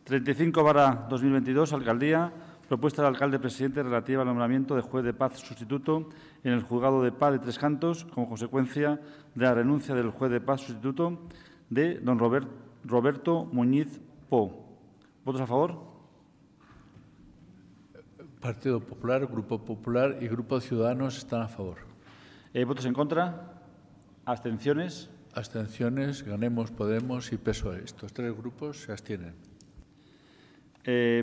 35/2022, Alcaldía. Propuesta del alcalde presidente relativa al nombramiento de juez de paz sustituto en el Juzgado de Paz de Tres Cantos, como consecuencia de la renuncia del juez de paz sustituto de don Roberto Muñiz Po. ¿Votos a favor? Partido Popular, Grupo Popular y Grupo Ciudadanos están a favor. ¿Votos en contra? ¿Abstenciones? Abstenciones, Ganemos, Podemos y PSOE. Estos tres grupos se abstienen.